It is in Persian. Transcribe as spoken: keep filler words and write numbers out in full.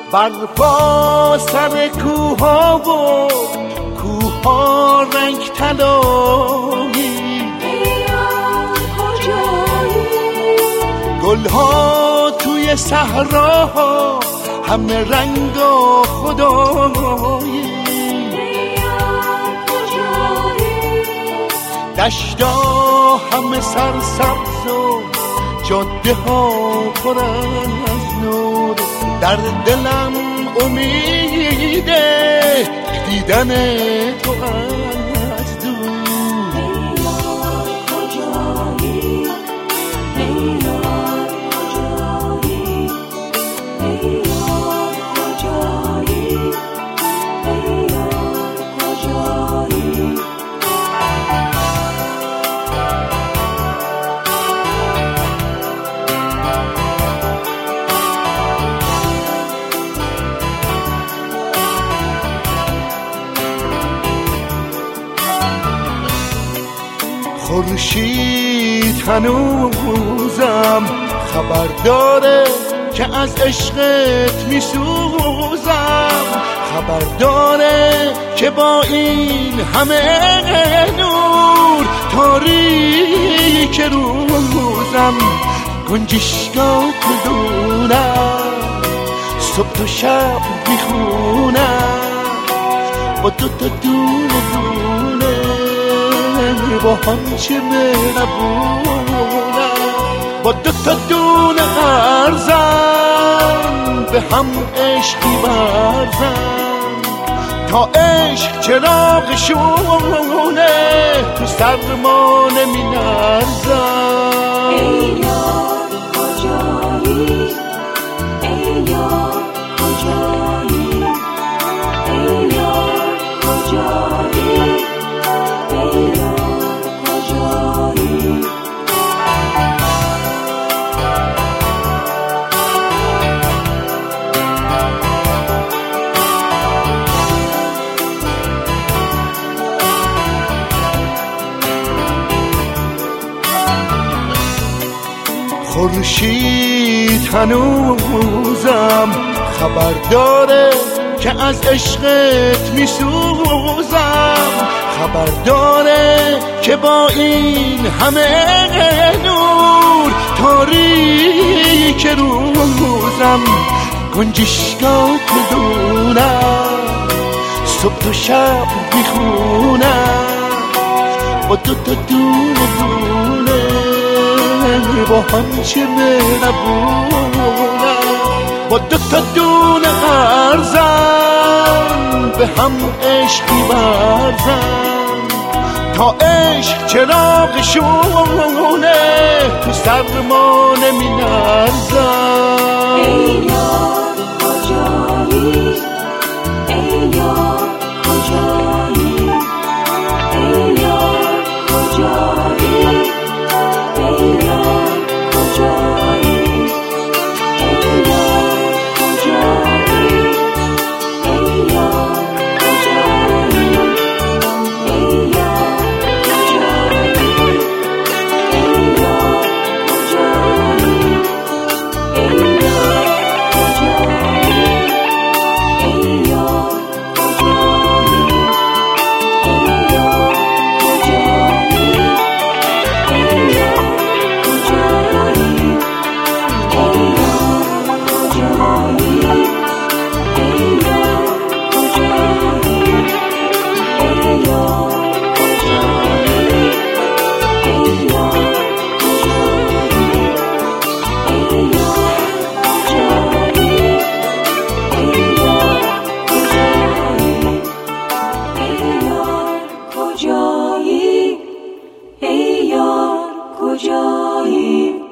برپا سر کوها و کوها رنگ طلایی، گلها توی صحراها همه رنگ و خدایی، دشتا همه سرسبز و جاده ها پر از نور، در دلم امیده دیدن تو از دور. خورشید هنوزم خبر داره که از عشقت میسوزم، خبر داره که با این همه نور تاریک روزم گنجشگاه میدونم، صبح و شب میخونم با دو تا دونه دونه با هم چه مهربونم، با دو تا دونه ارزم به هم عشقی ورزم، تا عشق چراغشونه تو سر ما نمی نرزم. ای یار کجایی، ای یار کجایی، ای یار کجایی، ای یار خورشید هنوزم خبر داره که از عشقت میسوزم، خبر داره که با این همه نور تاریک روزم گنجشگاه میدونم، صبح و شب میخونم با دو تا دونه دونه با هم چه مهربونم، با دو تا دونه ارزم به هم عشقی ورزم، تا عشق چراغشونه تو سر ما نمی نرزم. ای یار کجایی، ای یار کجایی، ای یار کجایی، ای یار کجایی، ای یار کجایی، ای یار کجایی، ای یار کجایی، ای یار کجایی.